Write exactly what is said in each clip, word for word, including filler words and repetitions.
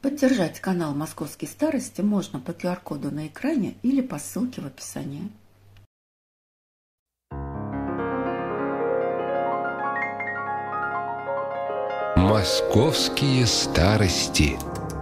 Поддержать канал «Московские старости» можно по ку ар коду на экране или по ссылке в описании. Московские старости.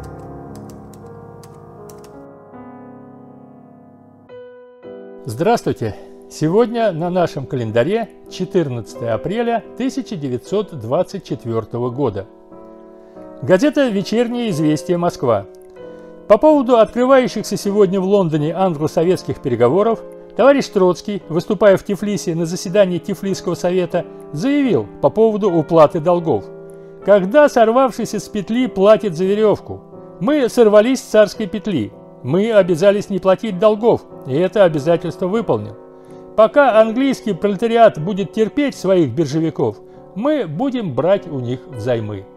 Здравствуйте! Сегодня на нашем календаре четырнадцатое апреля тысяча девятьсот двадцать четвёртого года. Газета «Вечернее известие. Москва». По поводу открывающихся сегодня в Лондоне англо-советских переговоров товарищ Троцкий, выступая в Тифлисе на заседании Тифлисского совета, заявил по поводу уплаты долгов: «Когда сорвавшийся с петли платит за веревку? Мы сорвались с царской петли. Мы обязались не платить долгов, и это обязательство выполним. Пока английский пролетариат будет терпеть своих биржевиков, мы будем брать у них взаймы».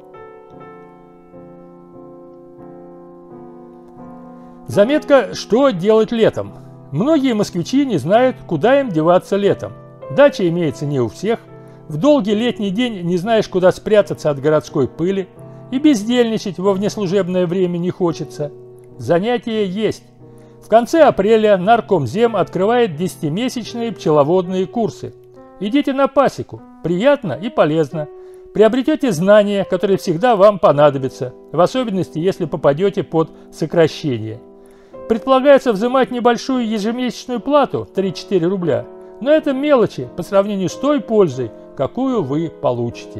Заметка «Что делать летом?». Многие москвичи не знают, куда им деваться летом. Дача имеется не у всех, в долгий летний день не знаешь, куда спрятаться от городской пыли, и бездельничать во внеслужебное время не хочется. Занятия есть. В конце апреля Наркомзем открывает десятимесячные пчеловодные курсы. Идите на пасеку, приятно и полезно. Приобретете знания, которые всегда вам понадобятся, в особенности, если попадете под сокращение. Предполагается взимать небольшую ежемесячную плату три-четыре рубля, но это мелочи по сравнению с той пользой, какую вы получите.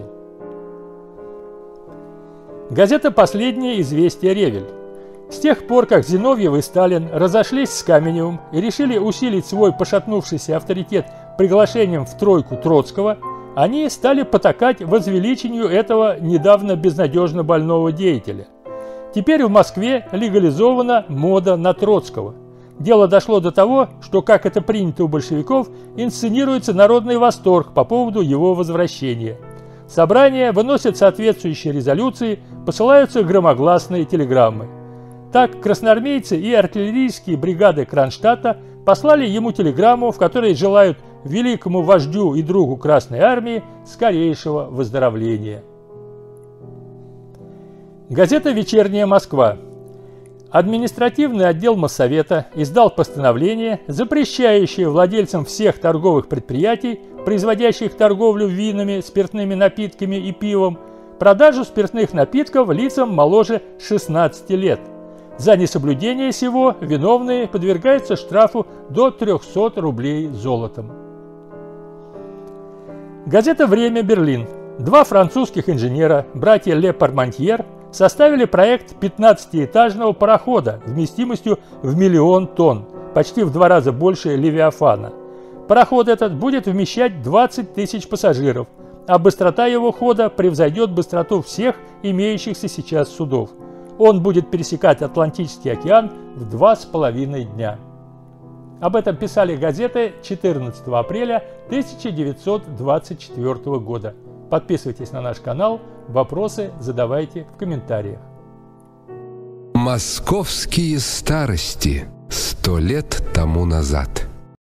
Газета «Последнее известие. Ревель». С тех пор, как Зиновьев и Сталин разошлись с Каменевым и решили усилить свой пошатнувшийся авторитет приглашением в тройку Троцкого, они стали потакать возвеличению этого недавно безнадежно больного деятеля. Теперь в Москве легализована мода на Троцкого. Дело дошло до того, что, как это принято у большевиков, инсценируется народный восторг по поводу его возвращения. Собрания выносят соответствующие резолюции, посылаются громогласные телеграммы. Так, красноармейцы и артиллерийские бригады Кронштадта послали ему телеграмму, в которой желают великому вождю и другу Красной Армии скорейшего выздоровления. Газета «Вечерняя Москва». Административный отдел Моссовета издал постановление, запрещающее владельцам всех торговых предприятий, производящих торговлю винами, спиртными напитками и пивом, продажу спиртных напитков лицам моложе шестнадцати лет. За несоблюдение сего виновные подвергаются штрафу до трёхсот рублей золотом. Газета «Время. Берлин». Два французских инженера, братья Ле Пармантьер, составили проект пятнадцатиэтажного парохода вместимостью в миллион тонн, почти в два раза больше Левиафана. Пароход этот будет вмещать двадцать тысяч пассажиров, а быстрота его хода превзойдет быстроту всех имеющихся сейчас судов. Он будет пересекать Атлантический океан в два с половиной дня. Об этом писали газеты четырнадцатого апреля тысяча девятьсот двадцать четвёртого года. Подписывайтесь на наш канал, вопросы задавайте в комментариях. Московские старости. Сто лет тому назад.